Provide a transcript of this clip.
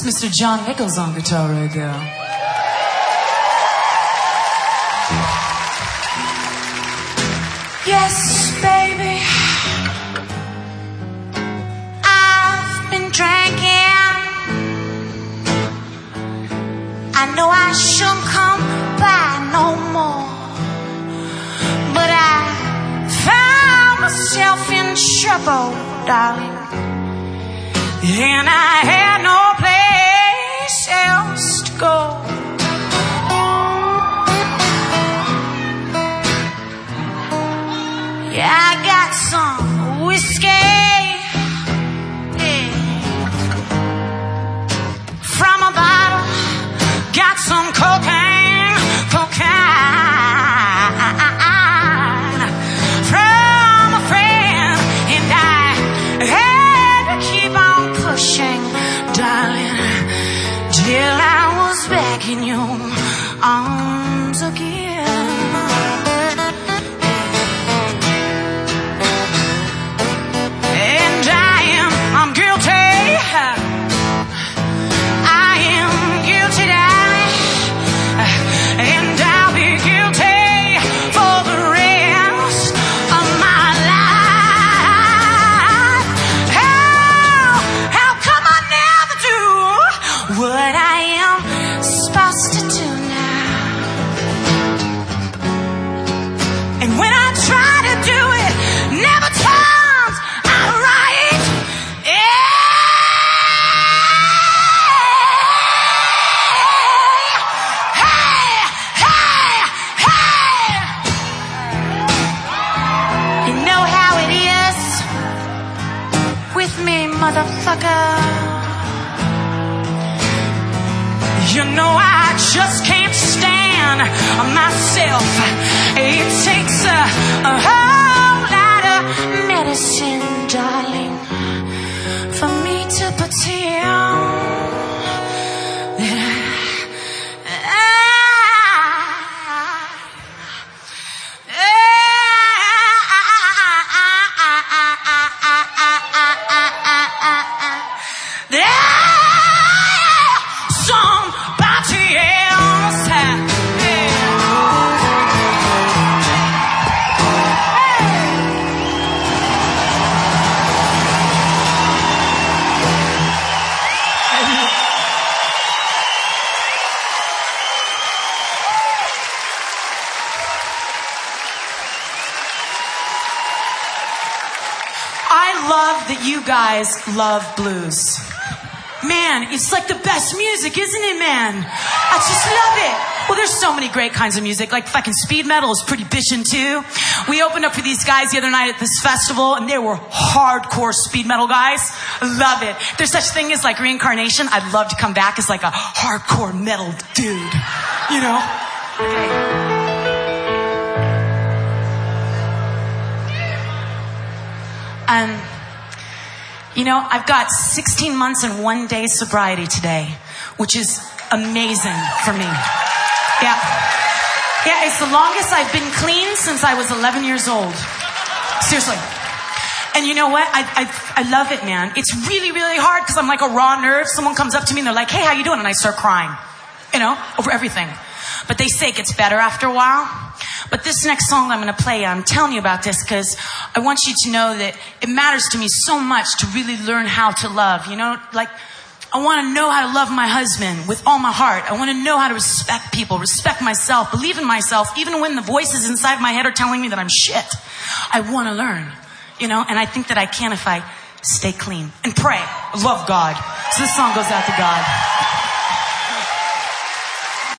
Mr. John Nichols on guitar right now. Yes, baby, I've been drinking. I know I shouldn't come by no more, but I found myself in trouble, darling, and I had no place else to go. Yeah, I got some whiskey, yeah, from a bottle. Got some cocaine from a friend, and I had to keep on pushing, darling, till I was back in your arms again. I'm guilty. I am guilty, and I'll be guilty for the rest of my life. How come I never do what I am supposed to do now? And when I try to do it, never turns out right. Motherfucker, you know I just can't stand myself. It takes a whole lot of medicine, darling, for me to pretend that somebody else. I love that you guys love blues. Man, it's like the best music, isn't it, man? I just love it. Well, there's so many great kinds of music. Like fucking speed metal is pretty bitchin' too. We opened up for these guys the other night at this festival, and they were hardcore speed metal guys. Love it. If there's such thing as like reincarnation, I'd love to come back as like a hardcore metal dude. You know? Okay. You know, I've got 16 months and 1 day sobriety today, which is amazing for me. Yeah. Yeah, it's the longest I've been clean since I was 11 years old. Seriously. And you know what? I love it, man. It's really, really hard because I'm like a raw nerve. Someone comes up to me and they're like, hey, how you doing? And I start crying, you know, over everything. But they say it gets better after a while. But this next song I'm going to play, I'm telling you about this because I want you to know that it matters to me so much to really learn how to love. You know, like I want to know how to love my husband with all my heart. I want to know how to respect people, respect myself, believe in myself, even when the voices inside my head are telling me that I'm shit. I want to learn, you know, and I think that I can if I stay clean and pray. I love God. So this song goes out to God.